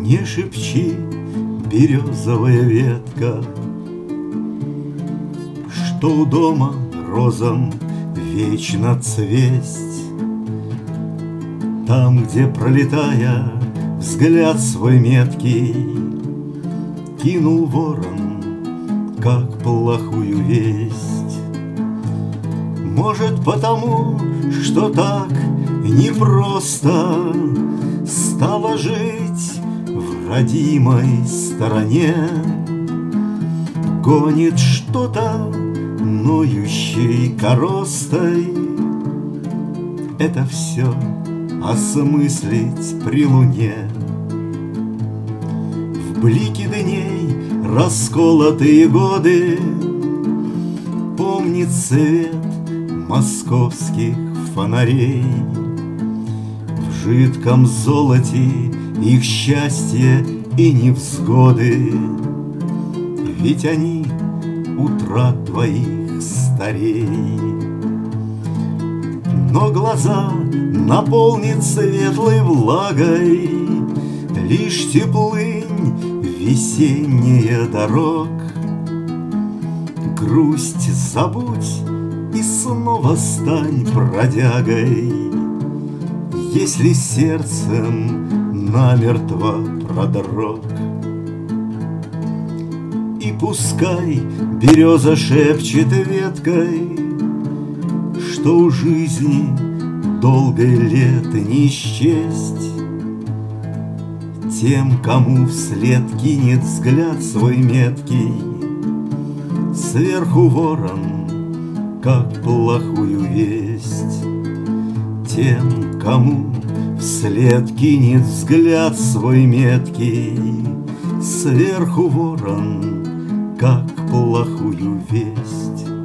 Не шепчи, березовая ветка, что у дома розам вечно цвесть. Там, где, пролетая, взгляд свой меткий кинул ворон, как плохую весть. Может, потому, что так непросто стало жить в родимой стороне. Гонит что-то ноющей коростой. Это все осмыслить при луне. В блике дней расколотые годы помнит свет московских фонарей. В жидком золоте их счастье и невзгоды, ведь они утрат твоих старей. Но глаза наполнит светлой влагой лишь теплынь весенняя дорог. Грусть забудь и снова стань бродягой, если сердцем намертво продрог. И пускай береза шепчет веткой, что у жизни долгой лет не счесть тем, кому вслед кинет взгляд свой меткий сверху ворон, как плохую весть. Тем, кому вслед кинет взгляд свой меткий сверху ворон, как плохую весть.